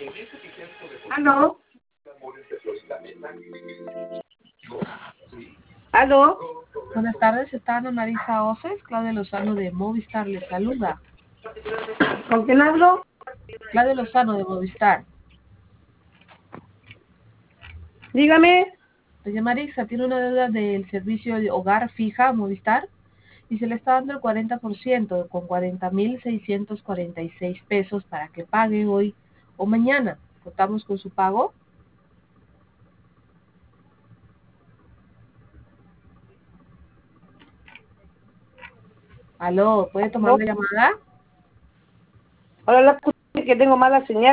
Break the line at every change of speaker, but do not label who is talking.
¿Aló? ¿Aló?
Buenas tardes, está Ana Marisa Oces, Claudia Lozano de Movistar le saluda.
¿Con quién hablo?
Claudia Lozano de Movistar.
Dígame.
Doña Marisa tiene una deuda del servicio de hogar fija Movistar y se le está dando el 40% con 40.646 pesos para que pague hoy o mañana. ¿Contamos con su pago? ¿Aló? ¿Puede tomar
No.
la llamada?
Ahora la que tengo mala señal.